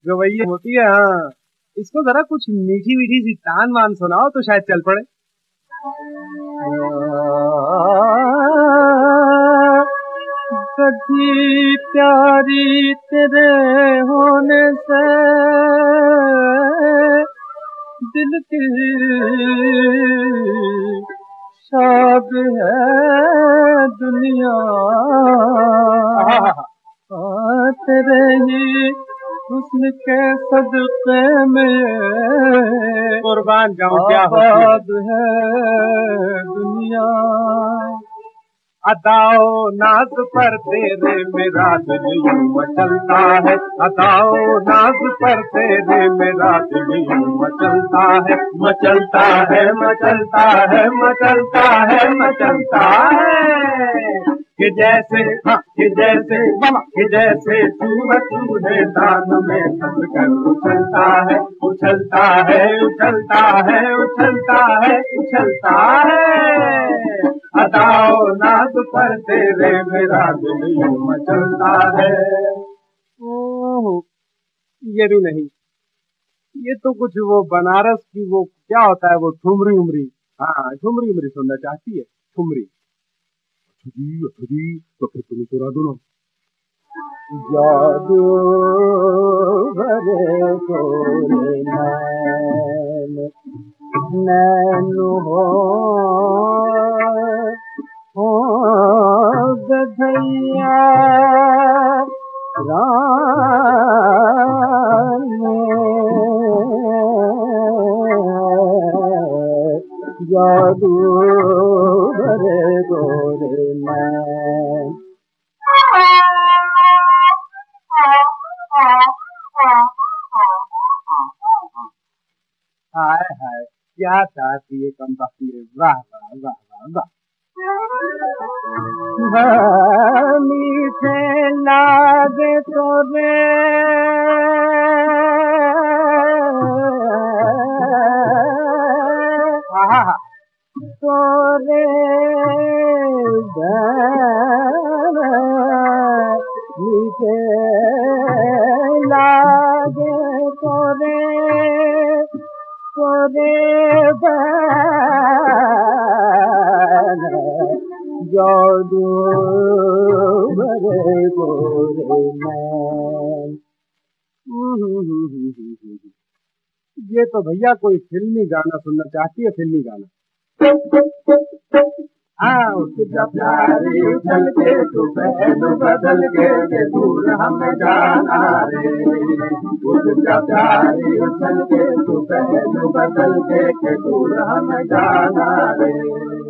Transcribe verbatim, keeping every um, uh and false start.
गवैया होती है। हाँ, इसको जरा कुछ मीठी मीठी सी तान मान सुनाओ तो शायद चल पड़े। सखी प्यारी तेरे होने से दिल की शाद है दुनिया, तेरे ही हुस्न के सदक़े में कुर्बान जाऊं क्या आबाद है दुनिया। अदाओ नाज पर तेरे मेरा दिल यूं मचलता है, अदाओ नाज पर तेरे मेरा दिल यूं मचलता है, मचलता है मचलता है मचलता है मचलता है कि जैसे हाँ कि जैसे कि जैसे चूहा चूहे दान में फंस कर उछलता है उछलता है उछलता है उछलता है उछलता है। अदाओ नाज पर तेरे मेरा दिल यूं मचलता है। ओह, ये भी नहीं, ये तो कुछ वो बनारस की वो क्या होता है वो ठुमरी उमरी। हाँ, ठुमरी उमरी सुनना चाहती है, ठुमरी। जी जी, तो फिर तुम्हें सुना दो ना। जादू भरे गोरे नैन नैन हो हो गधैया राम जादू भरे गोरे नैन। हाय हाय, क्या चाहती है कम बाकी है। वाह वाह वाह वाह वाह, मीठे लागे तोरे तोरे मीठे लागे तोरे तोरे जादू भरे गोरे नैन। ये तो भैया कोई फिल्मी गाना सुनना चाहती है, फिल्मी गाना। हाँ, उसका प्यारी उछल के तू पहलू बदल के दूर हम जाना रे, उसका प्यारी उछल के तू पहलू बदल के दूर हम जाना रे।